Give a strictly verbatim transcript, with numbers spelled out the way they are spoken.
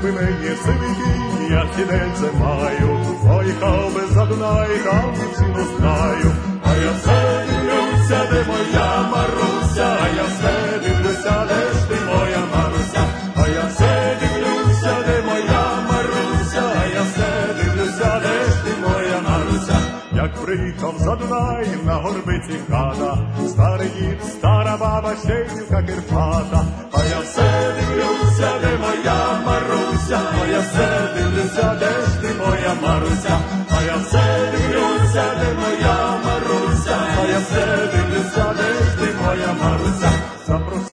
якби мені сивий, я сідельце маю, поїхав би за Дунай, там ціну знаю. А я все дивлюся, де моя Маруся, а я все дивлюся, де ж ти моя Маруся, а я все дивлюся, де моя Маруся, а я все дивлюся, де ж ти моя Маруся. Як приїхав за Дунай, на горбиці хата, старий дід, стара баба, щейлівка Кирпата. А я все дивлюся, де моя Маруся, а я все дивлюся, де ж ти моя Маруся.